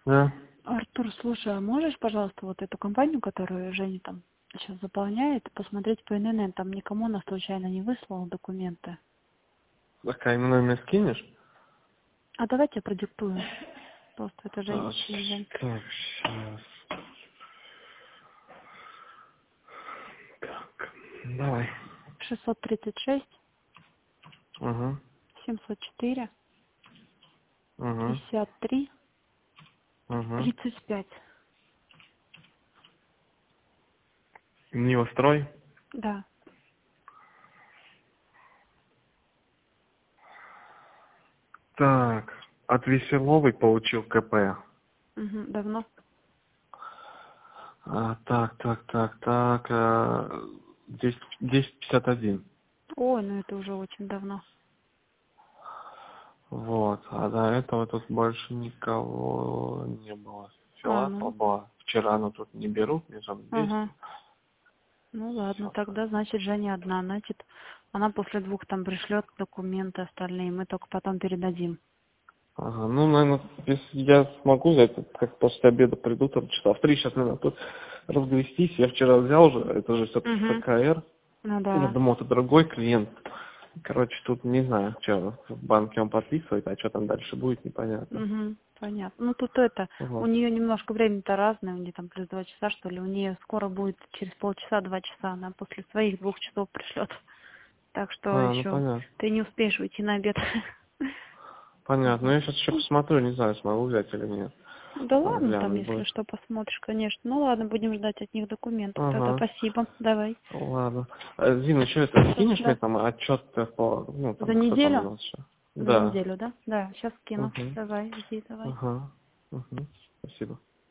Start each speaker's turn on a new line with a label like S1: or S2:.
S1: Да.
S2: Артур, слушай, а можешь, пожалуйста, вот эту компанию, которую Женя там сейчас заполняет, посмотреть по ИНН? Там никому она случайно не выслала документы.
S1: Так, а именно мне скинешь?
S2: А давайте я продиктую. Просто это
S1: Так,
S2: Жень.
S1: сейчас. Так, давай.
S2: 636
S1: Угу,
S2: 704
S1: угу,
S2: 53
S1: угу.
S2: 35.
S1: Нивострой.
S2: Да.
S1: Так, от Веселовой получил КП.
S2: Угу. Давно?
S1: Так, 10:51.
S2: Ой, ну это уже очень давно.
S1: Вот, а до этого тут больше никого не было.
S2: А,
S1: Филатова
S2: ну.
S1: была. Вчера она тут не берут, мне там 200.
S2: Ага. Ну ладно,
S1: Всё.
S2: тогда значит Женя одна. Значит, она после 2 там пришлет документы остальные. Мы только потом передадим.
S1: Ага, ну, наверное, если я смогу взять, это как после обеда приду, там часа в 3 сейчас, наверное, тут разгрестись. Я вчера взял же, это же все-таки
S2: Угу.
S1: ФКР.
S2: Ну
S1: Я
S2: да.
S1: думал, это другой клиент. Короче, тут не знаю, что в банке он подписывает, а что там дальше будет, непонятно.
S2: Угу. Понятно. Ну тут это, у
S1: Вот.
S2: нее немножко время-то разное, у нее там плюс 2 часа, что ли. У нее скоро будет через полчаса, 2 часа. Она после своих 2 часов пришлет. Так что
S1: А, ну
S2: еще
S1: понятно.
S2: ты не успеешь уйти на обед.
S1: Понятно. Ну, я сейчас еще посмотрю, не знаю, смогу взять или нет.
S2: Да
S1: Надо
S2: ладно, там,
S1: глянуть
S2: если
S1: будет.
S2: что, посмотришь, конечно. Ну ладно, будем ждать от них документов. Тогда
S1: Ага.
S2: спасибо. Давай.
S1: Ладно. Зина, еще это
S2: Всё,
S1: скинешь мне
S2: да.
S1: там отчет по, ну,
S2: За
S1: там, кто там у
S2: неделю?
S1: нас еще?
S2: За
S1: Да.
S2: неделю, да? Да, сейчас кину.
S1: Угу.
S2: Давай, жди, давай.
S1: Ага. Угу. Спасибо.